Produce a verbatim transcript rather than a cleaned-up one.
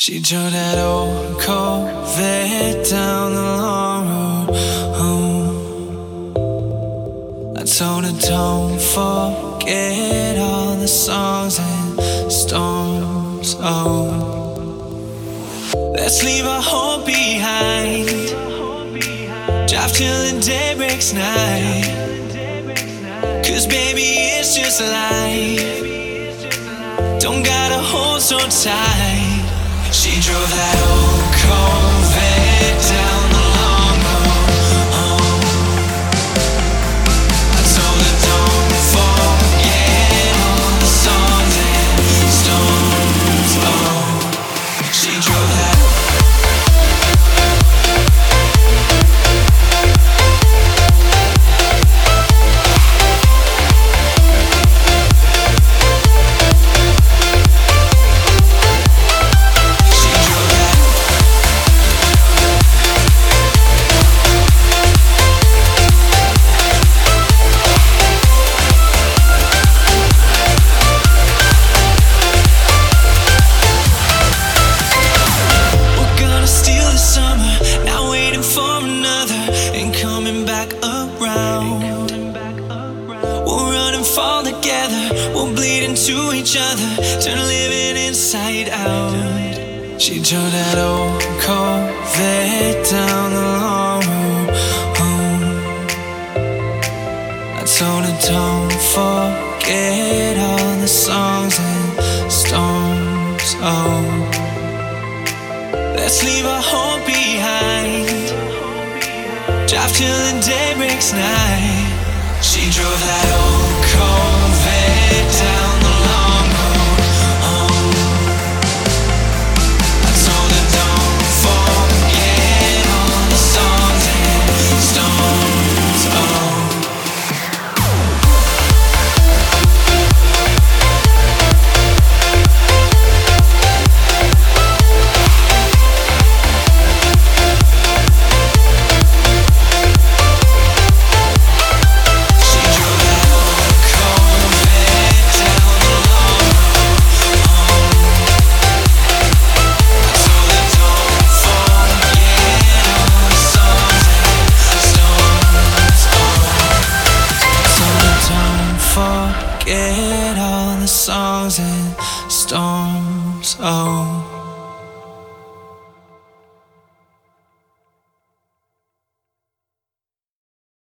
She drove that old Corvette down the long road home. I told her don't forget all the songs and storms. Oh, let's leave our home behind. Drive till the day breaks night. Cause baby it's just life. Don't gotta hold so tight. She drove that old Corvette down the long road home. I told her don't forget all the songs and storms. Oh, she drove that. Fall together, we'll bleed into each other, turn living inside out. She drove that old Corvette down the long road home. I told her don't forget all the songs and storms. Oh, let's leave our home behind. Drive till the day breaks night. She drove that old Corvette down the long road home. I told her don't forget all the songs and storms. Oh. Forget all the songs and storms. Oh.